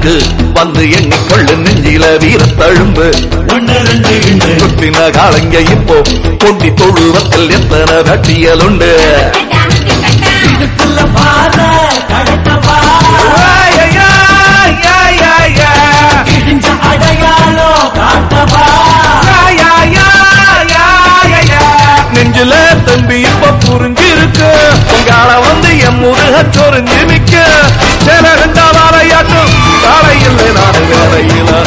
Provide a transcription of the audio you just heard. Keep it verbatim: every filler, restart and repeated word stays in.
இருக்கு வந்து எண்ணிக்கொள்ளு நெஞ்சில வீரத்தழும்பு ஒன்று ரெண்டு குத்தின காலங்க இப்போ கொண்டி தொழுவத்தில் எத்தனை கட்டியல் உண்டு நெஞ்சில தம்பி இப்ப புரிஞ்சிருக்கு உங்கால வந்து என் முருக சொரிஞ்சு நிக்க சில ரெண்டா வாழையாட்டும் காலையில் நான் வேலையில